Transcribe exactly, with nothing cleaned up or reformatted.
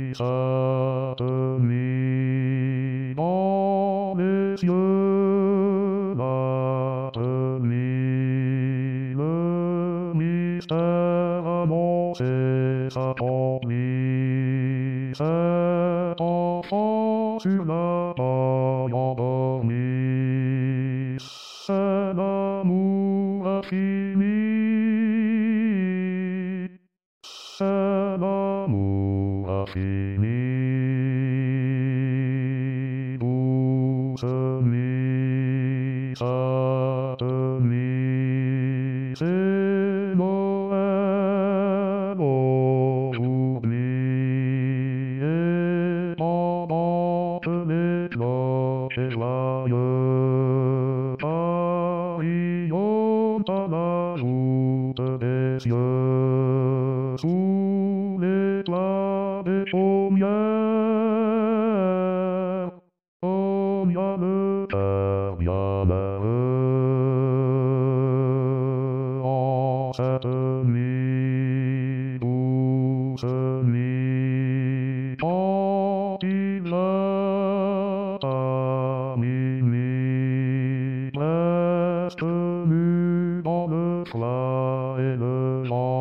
ça te mit dans les yeux, la te mit le mystère annoncé, ça t'ennuie, cet enfant sur la paille endormi, c'est l'amour infini. C'est l'amour infini, douce nuit, sainte nuit, c'est Noël aujourd'hui, et pendant que les cloches et joyeux pavillonnent à la joute des cieux, sous l'éclat des paumières, comme y a le père bienheureux, en cette nuit, douce nuit, quand il est à minuit, reste nu dans le froid et le vent.